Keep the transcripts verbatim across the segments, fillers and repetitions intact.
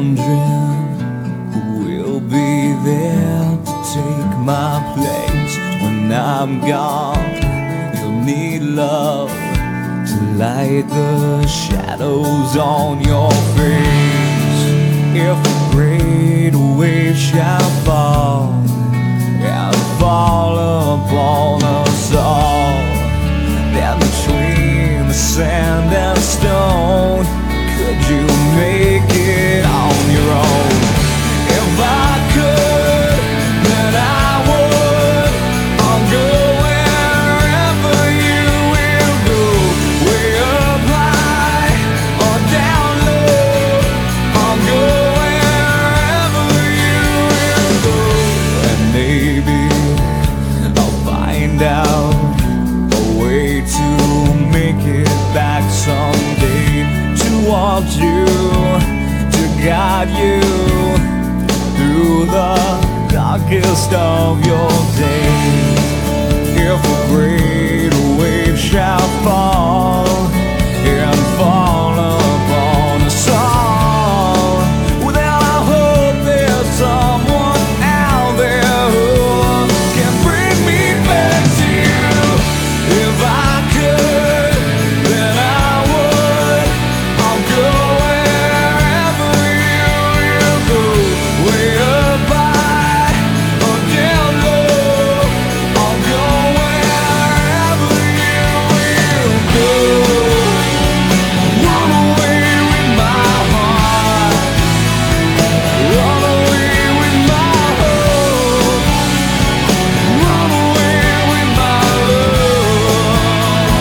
wondering who will be there to take my place when I'm gone. You'll need love to light the shadows on your face. If a great wave shall fall and fall upon us all, then between the sand and stone, could you make it on your own? If I could, then I would. I'll go wherever you will go, way up high or down low. I'll go wherever you will go, and maybe I'll find out a way to make it back someday, to walk you, to guide you through the darkest of your days. If a great wave shall fall and fall upon us all, well, then I hope there's someone out there who can bring me back to you. If I could, then I would. I'll go wherever you will go, way up high or down low. I'll go wherever you will go. Run away with my heart, run away with my hope, run away with my love.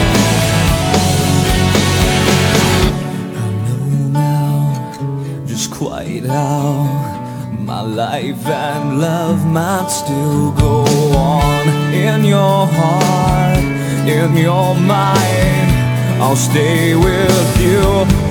I know now just quite how my life and love might still go on. In your heart, in your mind, I'll stay with you